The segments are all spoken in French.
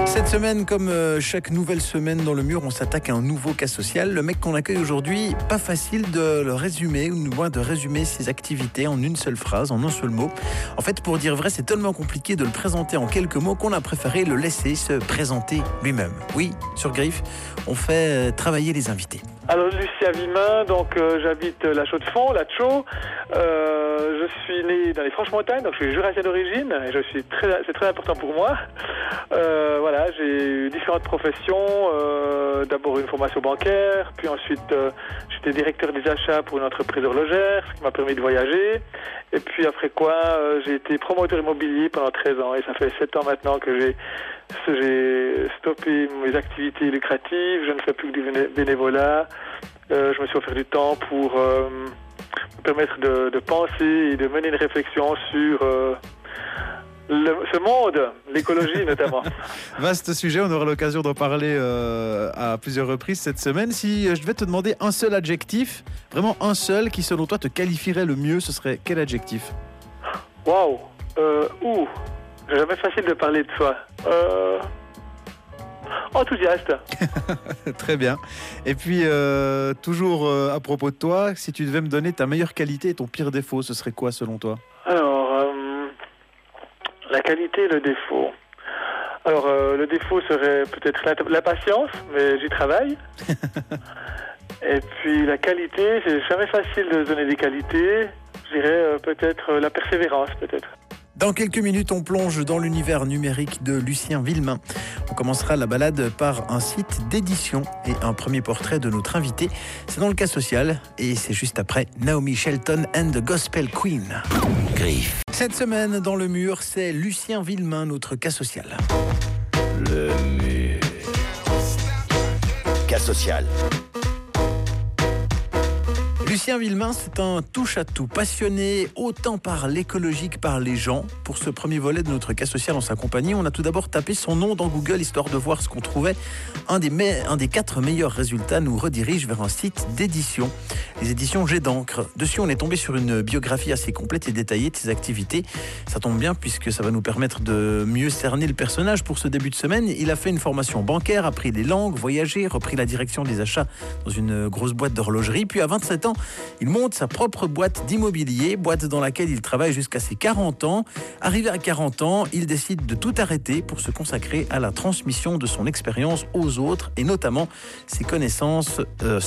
Cette semaine, comme chaque nouvelle semaine dans le mur, on s'attaque à un nouveau cas social. Le mec qu'on accueille aujourd'hui, pas facile de le résumer, ou du moins de résumer ses activités en une seule phrase, en un seul mot. En fait, pour dire vrai, c'est tellement compliqué de le présenter en quelques mots qu'on a préféré le laisser se présenter lui-même. Oui, sur Griffe, on fait travailler les invités. Alors, Lucien Villemin, donc j'habite la Chaux-de-Fonds, la Chaux. Je suis né dans les Franches-Montagnes, donc je suis jurassien d'origine, et c'est très important pour moi. Voilà, j'ai eu différentes professions. D'abord une formation bancaire, puis ensuite j'étais directeur des achats pour une entreprise horlogère, ce qui m'a permis de voyager. Et puis après quoi, j'ai été promoteur immobilier pendant 13 ans, et ça fait 7 ans maintenant que j'ai stoppé mes activités lucratives. Je ne fais plus que du bénévolat. Je me suis offert du temps pour me permettre de penser et de mener une réflexion sur ce monde, l'écologie notamment. Vaste sujet, on aura l'occasion d'en parler à plusieurs reprises cette semaine. Si je devais te demander un seul adjectif, vraiment un seul, qui selon toi te qualifierait le mieux, ce serait quel adjectif ? Waouh, c'est jamais facile de parler de soi. Enthousiaste. Très bien. Et puis, toujours à propos de toi, si tu devais me donner ta meilleure qualité et ton pire défaut, ce serait quoi selon toi ? Alors, la qualité et le défaut. Alors, le défaut serait peut-être la patience, mais j'y travaille. Et puis, la qualité, c'est jamais facile de donner des qualités. Je dirais peut-être la persévérance, peut-être. Dans quelques minutes, on plonge dans l'univers numérique de Lucien Villemin. On commencera la balade par un site d'édition et un premier portrait de notre invité. C'est dans le cas social et c'est juste après Naomi Shelton and the Gospel Queen. Griffe. Cette semaine, dans le mur, c'est Lucien Villemin, notre cas social. Le mur. Cas social. Lucien Villemin, c'est un touche-à-tout, passionné autant par l'écologie que par les gens. Pour ce premier volet de notre cas social en sa compagnie, on a tout d'abord tapé son nom dans Google, histoire de voir ce qu'on trouvait. Un des 4 meilleurs résultats nous redirige vers un site d'édition, les éditions Jet d'encre. Dessus, on est tombé sur une biographie assez complète et détaillée de ses activités. Ça tombe bien, puisque ça va nous permettre de mieux cerner le personnage pour ce début de semaine. Il a fait une formation bancaire, appris les langues, voyagé, repris la direction des achats dans une grosse boîte d'horlogerie. Puis à 27 ans, il monte sa propre boîte d'immobilier, boîte dans laquelle il travaille jusqu'à ses 40 ans. Arrivé à 40 ans, il décide de tout arrêter pour se consacrer à la transmission de son expérience aux autres et notamment ses connaissances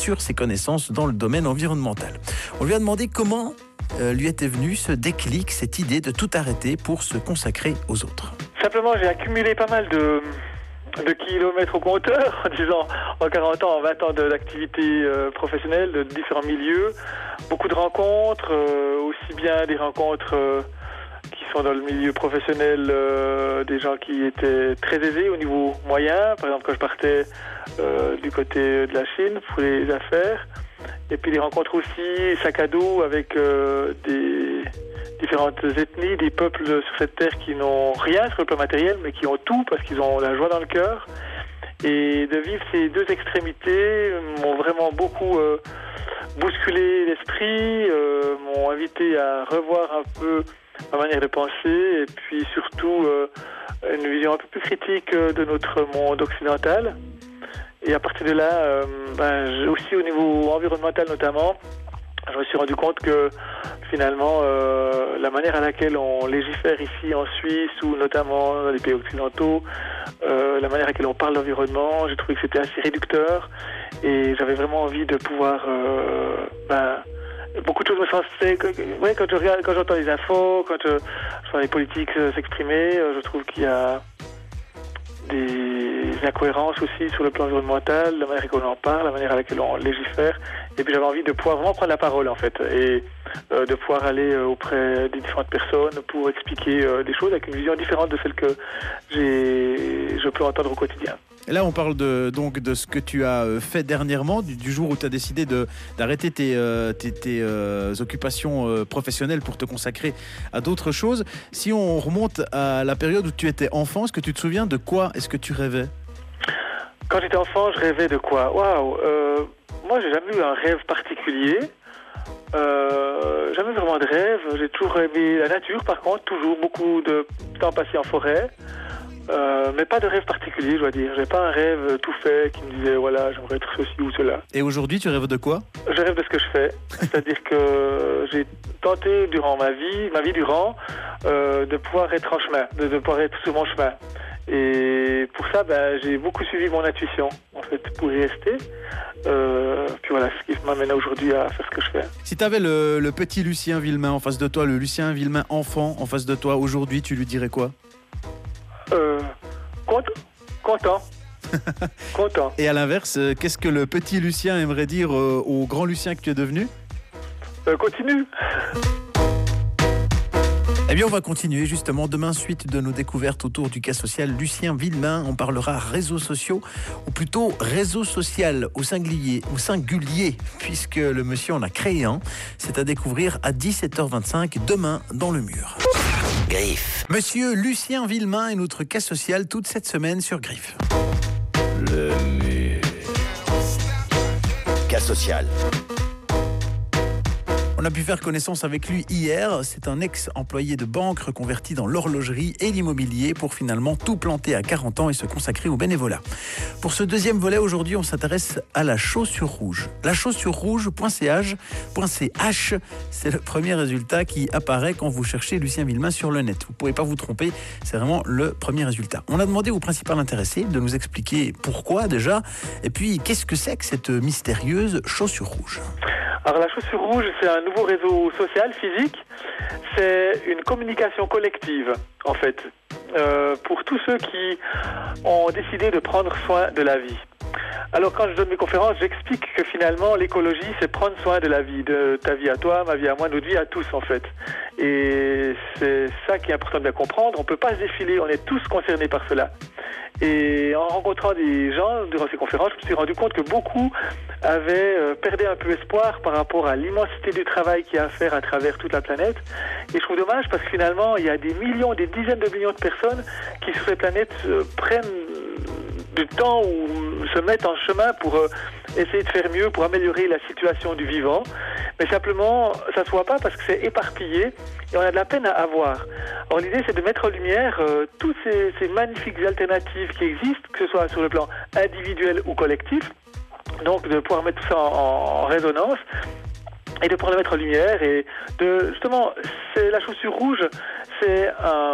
dans le domaine environnemental. On lui a demandé comment lui était venu ce déclic, cette idée de tout arrêter pour se consacrer aux autres. Simplement, j'ai accumulé pas mal de kilomètres au compteur, disons, en 40 ans, en 20 ans d'activité professionnelle, de différents milieux, beaucoup de rencontres, aussi bien des rencontres qui sont dans le milieu professionnel, des gens qui étaient très aisés au niveau moyen, par exemple quand je partais du côté de la Chine pour les affaires, et puis des rencontres aussi sac à dos avec des différentes ethnies, des peuples sur cette terre qui n'ont rien sur le plan matériel, mais qui ont tout parce qu'ils ont la joie dans le cœur. Et de vivre ces deux extrémités m'ont vraiment beaucoup bousculé l'esprit, m'ont invité à revoir un peu ma manière de penser, et puis surtout une vision un peu plus critique de notre monde occidental. Et à partir de là, aussi au niveau environnemental notamment, je me suis rendu compte que finalement, la manière à laquelle on légifère ici en Suisse ou notamment dans les pays occidentaux, la manière à laquelle on parle d'environnement, j'ai trouvé que c'était assez réducteur et j'avais vraiment envie de pouvoir... beaucoup de choses me sentaient... Quand j'entends les infos, quand je vois les politiques s'exprimer, je trouve qu'il y a des incohérences aussi sur le plan environnemental, la manière à laquelle on en parle, la manière à laquelle on légifère. Et puis j'avais envie de pouvoir vraiment prendre la parole en fait et de pouvoir aller auprès des différentes personnes pour expliquer des choses avec une vision différente de celle que je peux entendre au quotidien. Et là, on parle donc de ce que tu as fait dernièrement, du jour où tu as décidé d'arrêter tes occupations professionnelles pour te consacrer à d'autres choses. Si on remonte à la période où tu étais enfant, est-ce que tu te souviens de quoi est-ce que tu rêvais ? Quand j'étais enfant, je rêvais de quoi ? Waouh, moi, j'ai jamais eu un rêve particulier. Jamais vraiment de rêve. J'ai toujours aimé la nature, par contre, toujours beaucoup de temps passé en forêt. mais pas de rêve particulier, je dois dire. J'ai pas un rêve tout fait qui me disait voilà, j'aimerais être ceci ou cela. Et aujourd'hui, tu rêves de quoi? Je rêve de ce que je fais, c'est-à-dire que j'ai tenté durant ma vie durant, de pouvoir être en chemin, de pouvoir être sur mon chemin. Et pour ça, j'ai beaucoup suivi mon intuition, en fait, pour y rester. Puis voilà, ce qui m'amène aujourd'hui à faire ce que je fais. Si tu avais le petit Lucien Villemain en face de toi, le Lucien Villemain enfant en face de toi, aujourd'hui, tu lui dirais quoi? Content. Content. Et à l'inverse, qu'est-ce que le petit Lucien aimerait dire au grand Lucien que tu es devenu? Continue. Eh bien, on va continuer justement demain, suite de nos découvertes autour du cas social Lucien Villemain. On parlera réseaux sociaux, ou plutôt réseau social au singulier, puisque le monsieur en a créé un. C'est à découvrir à 17h25 demain dans le mur. Griffe. Monsieur Lucien Villemain est notre cas social toute cette semaine sur Griffe. Le mur. Cas social. On a pu faire connaissance avec lui hier. C'est un ex-employé de banque reconverti dans l'horlogerie et l'immobilier pour finalement tout planter à 40 ans et se consacrer au bénévolat. Pour ce deuxième volet, aujourd'hui, on s'intéresse à la chaussure rouge. La chaussure rouge.ch, c'est le premier résultat qui apparaît quand vous cherchez Lucien Villemain sur le net. Vous ne pouvez pas vous tromper, c'est vraiment le premier résultat. On a demandé au principal intéressé de nous expliquer pourquoi déjà, et puis qu'est-ce que c'est que cette mystérieuse chaussure rouge. Alors la chaussure rouge, c'est un nouveau réseau social, physique. C'est une communication collective, en fait, pour tous ceux qui ont décidé de prendre soin de la vie. Alors quand je donne mes conférences, j'explique que finalement l'écologie, c'est prendre soin de la vie, de ta vie à toi, ma vie à moi, notre vie à tous en fait. Et c'est ça qui est important de bien comprendre. On ne peut pas se défiler, on est tous concernés par cela. Et en rencontrant des gens durant ces conférences, je me suis rendu compte que beaucoup avaient perdu un peu espoir par rapport à l'immensité du travail qu'il y a à faire à travers toute la planète. Et je trouve dommage parce que finalement, il y a des millions, des dizaines de millions de personnes qui sur cette planète prennent du temps ou se mettent en chemin pour essayer de faire mieux, pour améliorer la situation du vivant. Mais simplement, ça ne se voit pas parce que c'est éparpillé et on a de la peine à avoir. Alors l'idée, c'est de mettre en lumière toutes ces magnifiques alternatives qui existent, que ce soit sur le plan individuel ou collectif. Donc de pouvoir mettre tout ça en résonance et de pouvoir le mettre en lumière. Et justement, c'est la chaussure rouge, c'est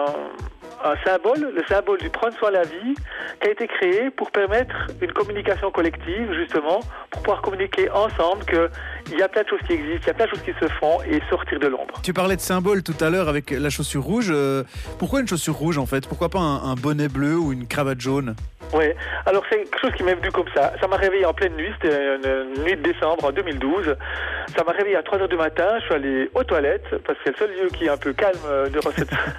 un symbole, le symbole du prendre soin de la vie, qui a été créé pour permettre une communication collective, justement, pour pouvoir communiquer ensemble qu'il y a plein de choses qui existent, il y a plein de choses qui se font et sortir de l'ombre. Tu parlais de symbole tout à l'heure avec la chaussure rouge. Pourquoi une chaussure rouge en fait? Pourquoi pas un bonnet bleu ou une cravate jaune? Oui, alors c'est quelque chose qui m'est venu comme ça. Ça m'a réveillé en pleine nuit, c'était une nuit de décembre en 2012. Ça m'a réveillé à 3h du matin, je suis allé aux toilettes, parce que c'est le seul lieu qui est un peu calme durant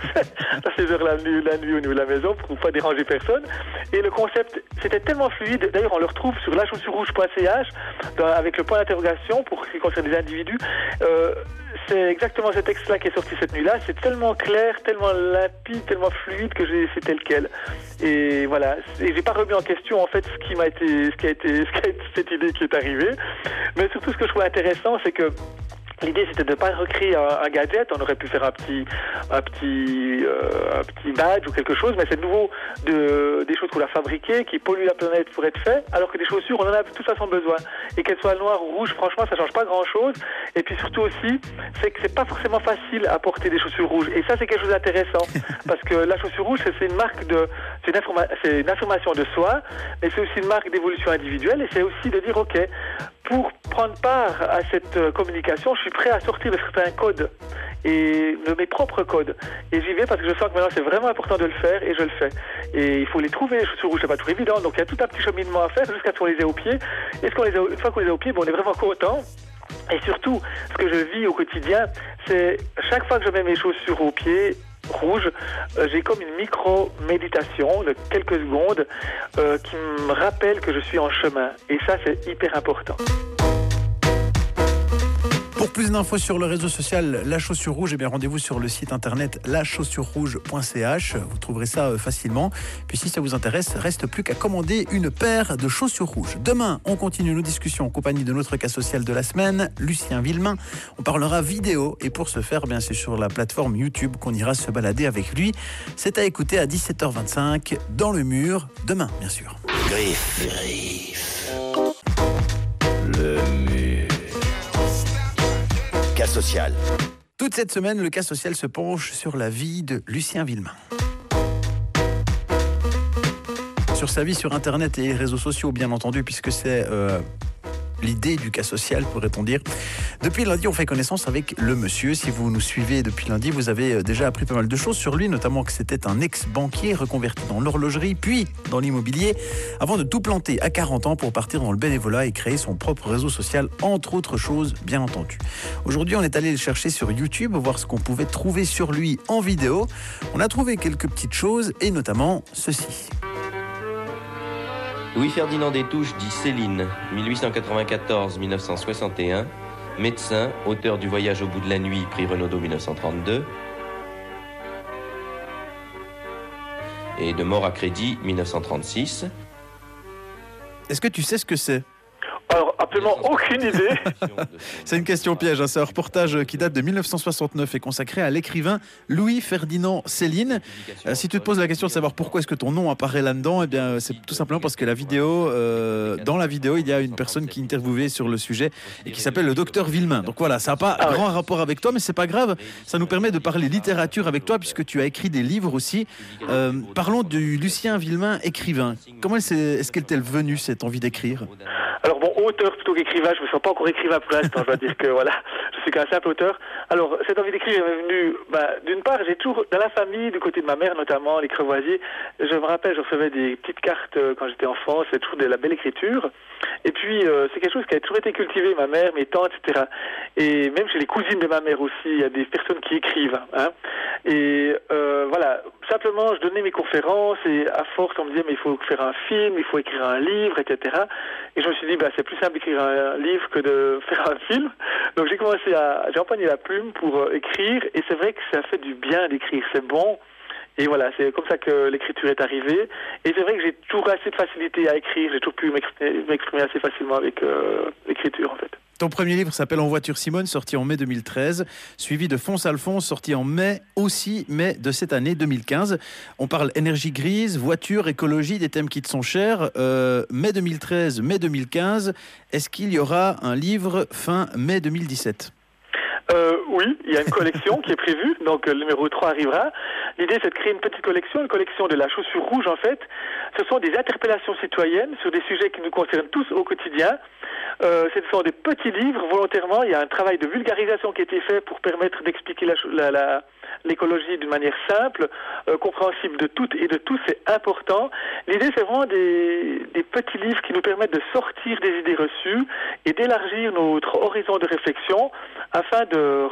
à ces heures la nuit au niveau de la maison, pour ne pas déranger personne. Et le concept, c'était tellement fluide, d'ailleurs on le retrouve sur lachaussurerouge.ch, avec le point d'interrogation pour ce qui concerne les individus. C'est exactement ce texte-là qui est sorti cette nuit-là. C'est tellement clair, tellement limpide, tellement fluide que c'est tel quel. Et voilà. Et j'ai pas remis en question en fait ce qui a été cette idée qui est arrivée. Mais surtout, ce que je trouve intéressant, c'est que l'idée, c'était de ne pas recréer un gadget. On aurait pu faire un petit badge ou quelque chose, mais c'est de nouveau des choses qu'on a fabriquées, qui polluent la planète pour être fait, alors que des chaussures, on en a de toute façon besoin. Et qu'elles soient noires ou rouges, franchement, ça change pas grand-chose. Et puis surtout aussi, c'est que c'est pas forcément facile à porter des chaussures rouges. Et ça, c'est quelque chose d'intéressant, parce que la chaussure rouge, c'est une marque c'est une affirmation de soi, mais c'est aussi une marque d'évolution individuelle, et c'est aussi de dire, ok, pour prendre part à cette communication, je suis prêt à sortir de certains codes et de mes propres codes. Et j'y vais parce que je sens que maintenant c'est vraiment important de le faire et je le fais. Et il faut les trouver, les chaussures rouges, c'est pas toujours évident. Donc il y a tout un petit cheminement à faire jusqu'à ce qu'on les ait aux pieds. Et une fois qu'on les a aux pieds, on est vraiment content. Et surtout, ce que je vis au quotidien, c'est chaque fois que je mets mes chaussures aux pieds rouges, j'ai comme une micro-méditation de quelques secondes qui me rappelle que je suis en chemin. Et ça, c'est hyper important. Pour plus d'infos sur le réseau social La Chaussure Rouge, rendez-vous sur le site internet lachaussurerouge.ch. Vous trouverez ça facilement. Puis si ça vous intéresse, reste plus qu'à commander une paire de chaussures rouges. Demain, on continue nos discussions en compagnie de notre cas social de la semaine, Lucien Villemain. On parlera vidéo et pour ce faire, c'est sur la plateforme YouTube qu'on ira se balader avec lui. C'est à écouter à 17h25 dans le mur, demain bien sûr. Griff. Le mur. Cas social. Toute cette semaine, le cas social se penche sur la vie de Lucien Villemain. Sur sa vie sur Internet et les réseaux sociaux, bien entendu, puisque c'est l'idée du cas social, pourrait-on dire. Depuis lundi, on fait connaissance avec le monsieur. Si vous nous suivez depuis lundi, vous avez déjà appris pas mal de choses sur lui, notamment que c'était un ex-banquier reconverti dans l'horlogerie, puis dans l'immobilier, avant de tout planter à 40 ans pour partir dans le bénévolat et créer son propre réseau social, entre autres choses, bien entendu. Aujourd'hui, on est allé le chercher sur YouTube, voir ce qu'on pouvait trouver sur lui en vidéo. On a trouvé quelques petites choses, et notamment ceci. Louis-Ferdinand Destouches dit Céline, 1894-1961, médecin, auteur du Voyage au bout de la nuit, prix Renaudot 1932, et de Mort à crédit 1936. Est-ce que tu sais ce que c'est ? Alors, absolument aucune idée. C'est une question piège, c'est un reportage qui date de 1969 et consacré à l'écrivain Louis-Ferdinand Céline. Si tu te poses la question de savoir pourquoi est-ce que ton nom apparaît là-dedans, c'est tout simplement parce que dans la vidéo, il y a une personne qui interviewait sur le sujet et qui s'appelle le docteur Villemain. Donc voilà, ça n'a pas grand rapport avec toi, mais c'est pas grave. Ça nous permet de parler littérature avec toi puisque tu as écrit des livres aussi. Parlons du Lucien Villemain écrivain. Comment est-ce qu'elle t'est venue cette envie d'écrire ? Alors bon, auteur plutôt qu'écrivain, je me sens pas encore écrivain pour l'instant, je dois dire que voilà, je suis qu'un simple auteur. Alors, cette envie d'écrire m'est venue, d'une part, j'ai toujours, dans la famille, du côté de ma mère notamment, les Crevoisiers, je me rappelle, je recevais des petites cartes quand j'étais enfant, c'est toujours de la belle écriture. Et puis, c'est quelque chose qui a toujours été cultivé, ma mère, mes tantes, etc. Et même chez les cousines de ma mère aussi, il y a des personnes qui écrivent, hein. Et voilà, simplement, je donnais mes conférences et à force, on me disait, mais il faut faire un film, il faut écrire un livre, etc. Et je me suis dit, c'est plus simple d'écrire un livre que de faire un film. Donc j'ai empoigné la plume pour écrire et c'est vrai que ça fait du bien d'écrire, c'est bon. Et voilà, c'est comme ça que l'écriture est arrivée. Et c'est vrai que j'ai toujours assez de facilité à écrire, j'ai toujours pu m'exprimer assez facilement avec l'écriture en fait. Ton premier livre s'appelle En voiture Simone, sorti en mai 2013, suivi de Fonce Alphonse, sorti en mai de cette année 2015. On parle énergie grise, voiture, écologie, des thèmes qui te sont chers. Mai 2013, mai 2015, est-ce qu'il y aura un livre fin mai 2017 ? Oui, il y a une collection qui est prévue, donc le numéro 3 arrivera. L'idée, c'est de créer une petite collection, de la chaussure rouge en fait. Ce sont des interpellations citoyennes sur des sujets qui nous concernent tous au quotidien. Ce sont des petits livres, volontairement. Il y a un travail de vulgarisation qui a été fait pour permettre d'expliquer l'écologie d'une manière simple, compréhensible de toutes et de tous, c'est important. L'idée, c'est vraiment des petits livres qui nous permettent de sortir des idées reçues et d'élargir notre horizon de réflexion afin de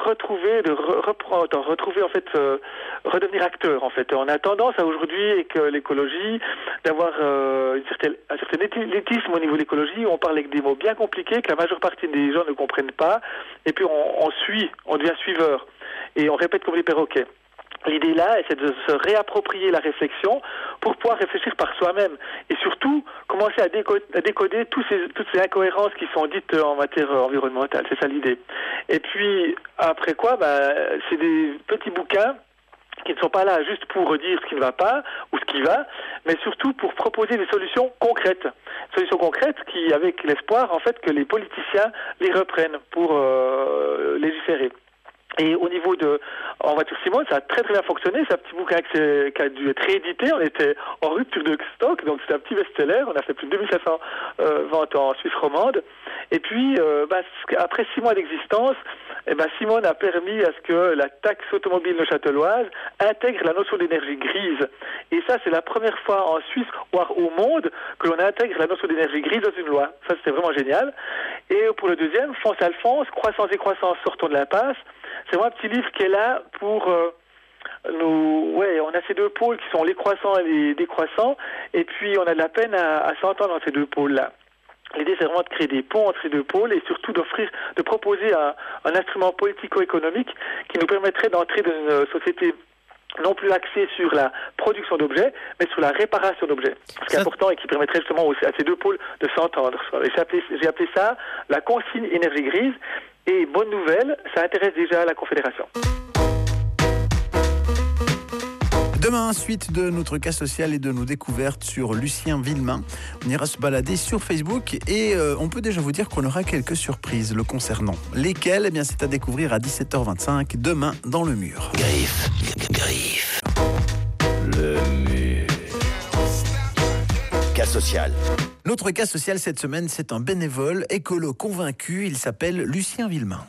redevenir acteur en fait. On a tendance à aujourd'hui, avec l'écologie, d'avoir un certain élitisme au niveau de l'écologie. On parle avec des mots bien compliqués que la majeure partie des gens ne comprennent pas. Et puis on devient suiveur. Et on répète comme des perroquets. L'idée là, c'est de se réapproprier la réflexion pour pouvoir réfléchir par soi-même et surtout commencer à décoder toutes ces incohérences qui sont dites en matière environnementale. C'est ça l'idée. Et puis après quoi, c'est des petits bouquins qui ne sont pas là juste pour dire ce qui ne va pas ou ce qui va, mais surtout pour proposer des solutions concrètes. Solutions concrètes qui, avec l'espoir en fait que les politiciens les reprennent pour légiférer. Et au niveau de En voiture Simone, ça a très très bien fonctionné. C'est un petit bouquin qui a dû être réédité. On était en rupture de stock, donc c'est un petit best-seller. On a fait plus de 2500 ventes en Suisse romande. Et puis, après 6 mois d'existence, Simone a permis à ce que la taxe automobile neuchâteloise intègre la notion d'énergie grise. Et ça, c'est la première fois en Suisse, voire au monde, que l'on intègre la notion d'énergie grise dans une loi. Ça, c'était vraiment génial. Et pour le deuxième, Fonce Alphonse, Croissance et croissance, sortons de l'impasse. C'est vraiment un petit livre qui est là pour on a ces deux pôles qui sont les croissants et les décroissants, et puis on a de la peine à s'entendre dans ces deux pôles-là. L'idée, c'est vraiment de créer des ponts entre ces deux pôles et surtout de proposer un instrument politico-économique qui nous permettrait d'entrer dans une société non plus axée sur la production d'objets, mais sur la réparation d'objets. Ce qui est important et qui permettrait justement aussi à ces deux pôles de s'entendre. J'ai appelé ça la consigne énergie grise. Et bonne nouvelle, ça intéresse déjà la Confédération. Demain, suite de notre cas social et de nos découvertes sur Lucien Villemain. On ira se balader sur Facebook et on peut déjà vous dire qu'on aura quelques surprises le concernant. Lesquelles ? Eh bien, c'est à découvrir à 17h25 demain dans Le Mur. Griffe. Le mur. Cas social. Notre cas social cette semaine, c'est un bénévole écolo convaincu. Il s'appelle Lucien Villemain.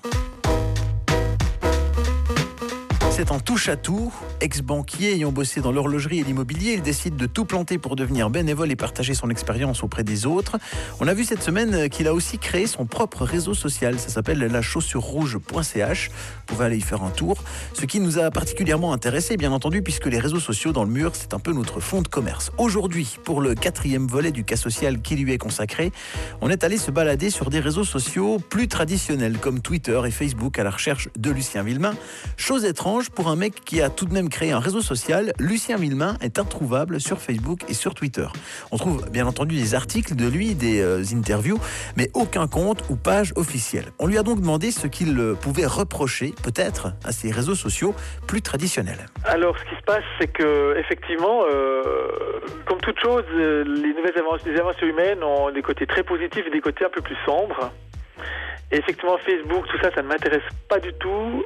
C'est en touche-à-tout. Ex-banquier ayant bossé dans l'horlogerie et l'immobilier, il décide de tout planter pour devenir bénévole et partager son expérience auprès des autres. On a vu cette semaine qu'il a aussi créé son propre réseau social. Ça s'appelle lachaussurerouge.ch. Vous pouvez aller y faire un tour. Ce qui nous a particulièrement intéressé, bien entendu, puisque les réseaux sociaux dans le mur, c'est un peu notre fond de commerce. Aujourd'hui, pour le 4e volet du cas social qui lui est consacré, on est allé se balader sur des réseaux sociaux plus traditionnels comme Twitter et Facebook à la recherche de Lucien Villemain. Chose étrange, pour un mec qui a tout de même créé un réseau social, Lucien Villemain est introuvable sur Facebook et sur Twitter. On trouve bien entendu des articles de lui, des interviews, mais aucun compte ou page officielle. On lui a donc demandé ce qu'il pouvait reprocher, peut-être, à ces réseaux sociaux plus traditionnels. Alors, ce qui se passe, c'est que effectivement, comme toute chose, les inventions humaines ont des côtés très positifs et des côtés un peu plus sombres. Et effectivement, Facebook, tout ça, ça ne m'intéresse pas du tout.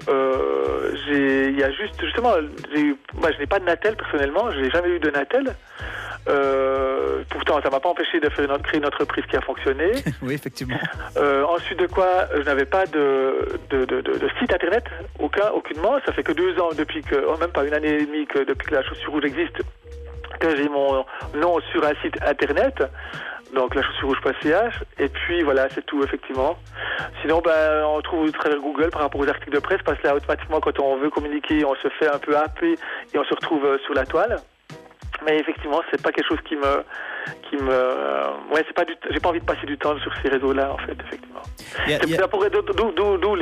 Il y a justement, je n'ai pas de Natel personnellement, je n'ai jamais eu de Natel. Pourtant, ça ne m'a pas empêché de créer une entreprise qui a fonctionné. Oui, effectivement. Ensuite de quoi, je n'avais pas de site internet, aucunement. Ça fait que 2 ans même pas une année et demie depuis que la chaussure rouge existe, que j'ai mon nom sur un site internet. Donc lachaussurerouge.ch, et puis voilà, c'est tout effectivement. Sinon, on trouve au travers Google par rapport aux articles de presse, parce que là automatiquement quand on veut communiquer, on se fait un peu happer et on se retrouve sur la toile. Mais effectivement, c'est pas quelque chose qui me, c'est pas j'ai pas envie de passer du temps sur ces réseaux-là en fait, effectivement. D'où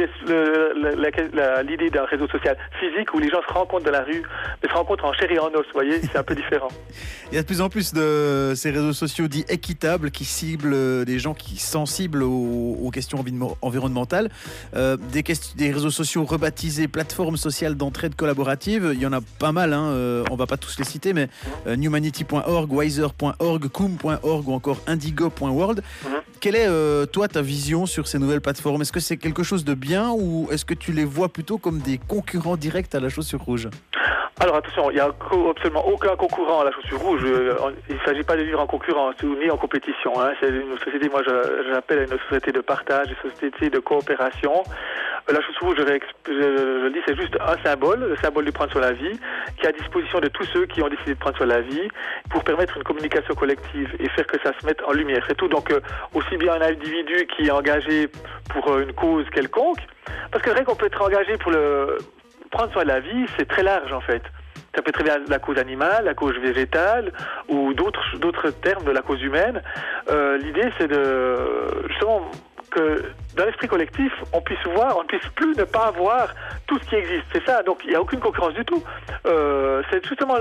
l'idée d'un réseau social physique où les gens se rencontrent dans la rue, mais se rencontrent en chair et en os, vous voyez, c'est un peu différent. Il y a de plus en plus de ces réseaux sociaux dits équitables qui ciblent des gens qui sont sensibles aux questions environnementales. Des réseaux sociaux rebaptisés plateformes sociales d'entraide collaborative, il y en a pas mal, on va pas tous les citer, mais Numanity.org, Wiser.org, Coom.org ou encore Indigo.world. Quelle est, toi, ta vision sur ces nouvelles plateformes ? Est-ce que c'est quelque chose de bien ou est-ce que tu les vois plutôt comme des concurrents directs à la chaussure rouge ? Alors attention, il n'y a absolument aucun concurrent à la chaussure rouge. Il ne s'agit pas de vivre en concurrence ni en compétition. C'est une société, moi j'appelle à une société de partage, une société de coopération. La chaussure rouge, je dis, c'est juste un symbole, le symbole du prendre sur la vie, qui est à disposition de tous ceux qui ont décidé de prendre sur la vie pour permettre une communication collective et faire que ça se mette en lumière. C'est tout. Donc aussi bien un individu qui est engagé pour une cause quelconque, parce que c'est vrai qu'on peut être engagé pour prendre soin de la vie, c'est très large en fait. Ça peut être très bien la cause animale, la cause végétale ou d'autres termes de la cause humaine. L'idée, c'est justement que dans l'esprit collectif, on ne puisse plus ne pas voir tout ce qui existe. C'est ça, donc il n'y a aucune concurrence du tout. C'est justement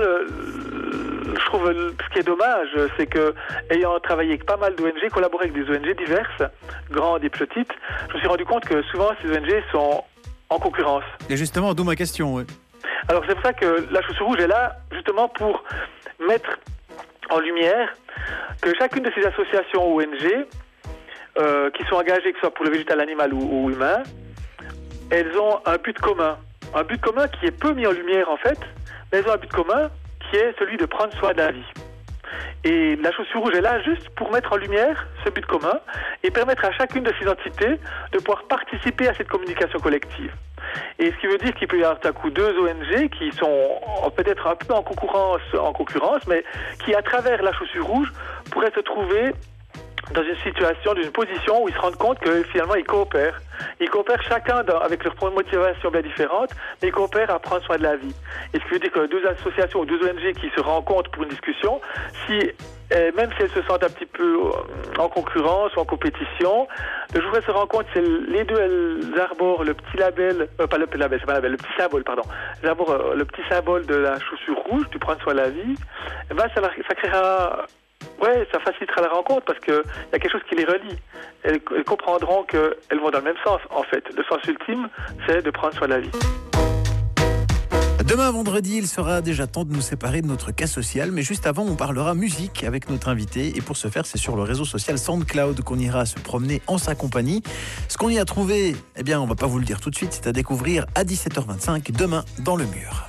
je trouve ce qui est dommage, c'est que, ayant travaillé avec pas mal d'ONG, collaboré avec des ONG diverses, grandes et petites, je me suis rendu compte que souvent ces ONG sont en concurrence. Et justement, d'où ma question, oui. Alors c'est pour ça que la chaussure rouge est là, justement pour mettre en lumière que chacune de ces associations ONG, qui sont engagées, que ce soit pour le végétal, animal ou humain, elles ont un but commun. Un but commun qui est peu mis en lumière en fait, mais elles ont un but commun qui est celui de prendre soin de la vie. Et la chaussure rouge est là juste pour mettre en lumière ce but commun et permettre à chacune de ces entités de pouvoir participer à cette communication collective. Et ce qui veut dire qu'il peut y avoir tout à coup 2 ONG qui sont peut-être un peu en concurrence, mais qui à travers la chaussure rouge pourraient se trouver dans une situation, d'une position où ils se rendent compte que finalement ils coopèrent. Ils coopèrent chacun avec leurs motivations bien différentes, mais ils coopèrent à prendre soin de la vie. Et ce qui veut dire que 2 associations ou 2 ONG qui se rencontrent pour une discussion, si Et même si elles se sentent un petit peu en concurrence ou en compétition, le jour où elles se rencontrent, les deux, elles arborent le petit label, pas le label, c'est pas label, le petit symbole, pardon. Elles arborent le petit symbole de la chaussure rouge, du prendre soin de la vie. Et ben, ça créera, ça facilitera la rencontre parce que il y a quelque chose qui les relie. Elles comprendront qu'elles vont dans le même sens, en fait. Le sens ultime, c'est de prendre soin de la vie. Demain, vendredi, il sera déjà temps de nous séparer de notre cas social, mais juste avant, on parlera musique avec notre invité. Et pour ce faire, c'est sur le réseau social SoundCloud qu'on ira se promener en sa compagnie. Ce qu'on y a trouvé, eh bien, on va pas vous le dire tout de suite, c'est à découvrir à 17h25, demain, dans le mur.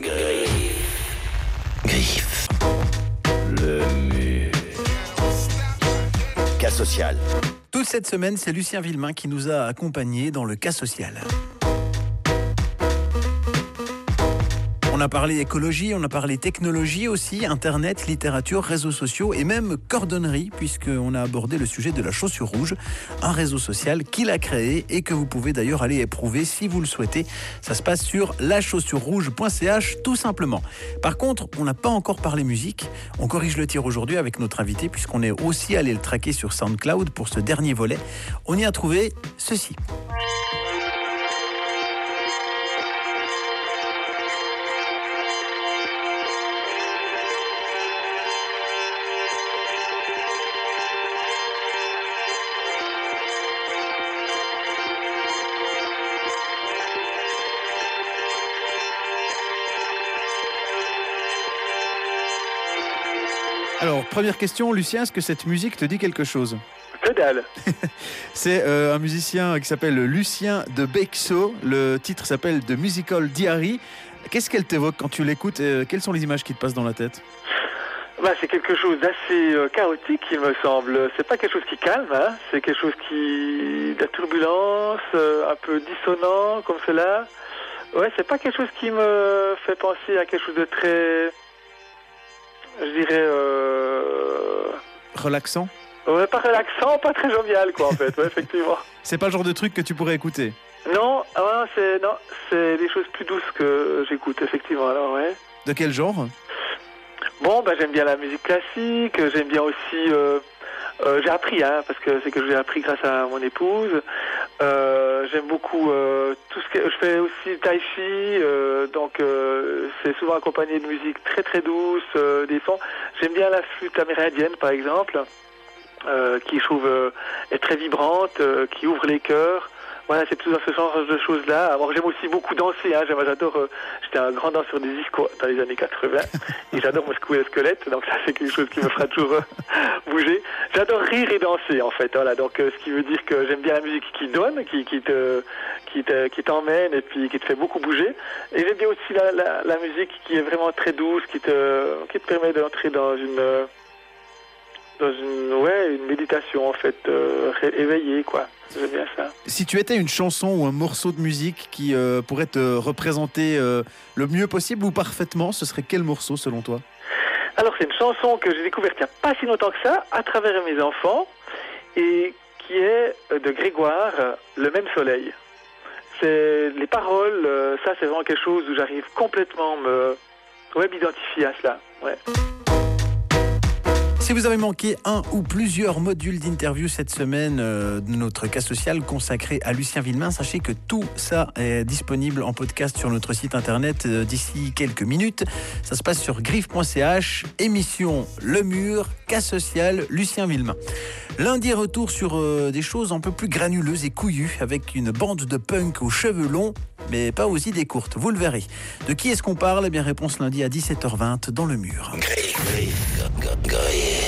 Griffe. Le mur. Cas social. Toute cette semaine, c'est Lucien Villemain qui nous a accompagnés dans le cas social. On a parlé écologie, on a parlé technologie aussi, internet, littérature, réseaux sociaux et même cordonnerie, puisqu'on a abordé le sujet de la chaussure rouge, un réseau social qu'il a créé et que vous pouvez d'ailleurs aller éprouver si vous le souhaitez. Ça se passe sur lachaussurerouge.ch tout simplement. Par contre, on n'a pas encore parlé musique. On corrige le tir aujourd'hui avec notre invité, puisqu'on est aussi allé le traquer sur SoundCloud pour ce dernier volet. On y a trouvé ceci. Alors, première question, Lucien, est-ce que cette musique te dit quelque chose ? Que dalle. C'est un musicien qui s'appelle Lucien de Bexo. Le titre s'appelle The Musical Diary. Qu'est-ce qu'elle t'évoque quand tu l'écoutes ? Quelles sont les images qui te passent dans la tête ? C'est quelque chose d'assez chaotique, il me semble. C'est pas quelque chose qui calme, hein. C'est quelque chose de la turbulence, un peu dissonant, comme cela. Ouais, c'est pas quelque chose qui me fait penser à quelque chose de très... Je dirais... Relaxant ? Ouais, pas relaxant, pas très jovial, quoi, en fait, ouais, effectivement. C'est pas le genre de truc que tu pourrais écouter ? Non, c'est des choses plus douces que j'écoute, effectivement, alors, ouais. De quel genre ? Bon, j'aime bien la musique classique, j'aime bien aussi... j'ai appris, parce que c'est que j'ai appris grâce à mon épouse. J'aime beaucoup tout ce que... Je fais aussi tai chi, donc c'est souvent accompagné de musique très très douce, des sons. J'aime bien la flûte amérindienne, par exemple, qui je trouve est très vibrante, qui ouvre les cœurs. Voilà, c'est tout dans ce genre de choses-là. Alors, j'aime aussi beaucoup danser. J'adore. J'étais un grand danseur des disco dans les années 80 et j'adore me secouer le squelette. Donc ça, c'est quelque chose qui me fera toujours bouger. J'adore rire et danser, en fait. Voilà. Donc, ce qui veut dire que j'aime bien la musique qui donne, qui t'emmène et puis qui te fait beaucoup bouger. Et j'aime bien aussi la musique qui est vraiment très douce, qui te permet d'entrer dans une méditation, en fait, éveillée, quoi. J'aime bien ça. Si tu étais une chanson ou un morceau de musique qui pourrait te représenter le mieux possible ou parfaitement, ce serait quel morceau selon toi ? Alors, c'est une chanson que j'ai découverte il n'y a pas si longtemps que ça, à travers mes enfants, et qui est de Grégoire, Le même soleil. C'est les paroles, ça c'est vraiment quelque chose où j'arrive complètement m'identifier à cela. Ouais. Si vous avez manqué un ou plusieurs modules d'interview cette semaine de notre cas social consacré à Lucien Villemain, sachez que tout ça est disponible en podcast sur notre site internet d'ici quelques minutes. Ça se passe sur griffe.ch, émission Le Mur, cas social, Lucien Villemain. Lundi, retour sur des choses un peu plus granuleuses et couillues avec une bande de punk aux cheveux longs, mais pas aux idées courtes, vous le verrez. De qui est-ce qu'on parle ? Eh bien, réponse lundi à 17h20 dans Le Mur. Griffe.